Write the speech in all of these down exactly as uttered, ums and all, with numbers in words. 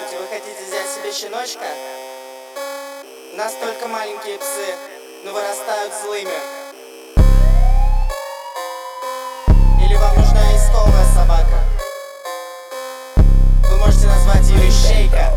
Здравствуйте, вы хотите взять себе щеночка? У нас только маленькие псы, но вырастают злыми. Или вам нужна исковая собака? Вы можете назвать ее Ищейка.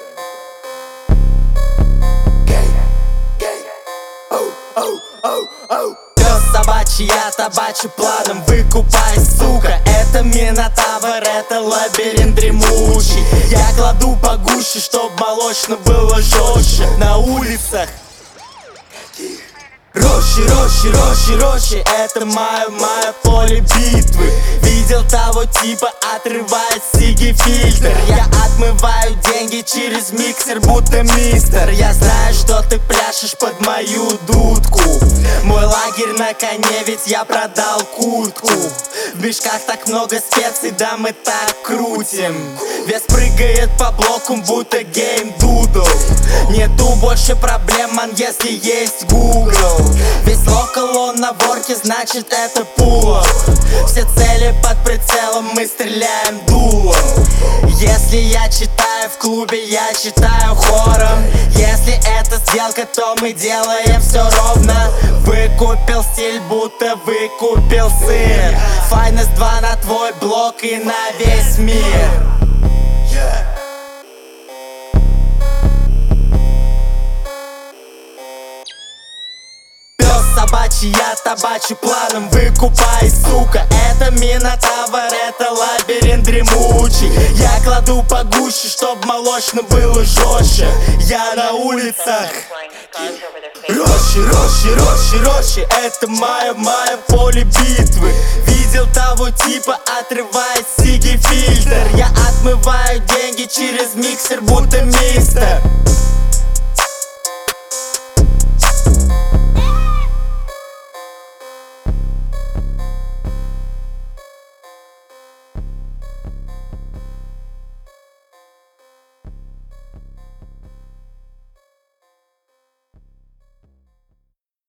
Пес собачий, я табачий планом выкупай, сука. Это Минотавр, это лабиринт дремучий. Я кладу погуще, чтоб молочно было жестче. На улицах рощи, рощи, рощи, рощи. Это мое, мое поле битвы. Видел того типа, отрывает сиги фильтр. Я отмываю деньги через миксер, будто мистер. Я знаю, что ты пляшешь под мою дудку. Мой лагерь на коне, ведь я продал куртку. В мешках так много специй, да мы так крутим. Вес прыгает по блоку, будто гейм дудл. Нету больше проблем, ман, если есть Google. Весь локал он на ворке, значит это пулов. Все цели под прицелом, мы стреляем дулом. Если я читаю в клубе, я читаю хором. Если это сделка, то мы делаем все ровно. Выкупил стиль, будто выкупил сыр. Finest два на твой блок и на весь мир. Собачий, я табачий планом выкупай, сука. Это Минотавр, это лабиринт дремучий. Я кладу погуще, чтоб молочно было жестче. Я на улицах рощи, рощи, рощи, рощи. Это мое, мое поле битвы. Видел того типа, отрывает сиги фильтр. Я отмываю деньги через миксер, будто мистер.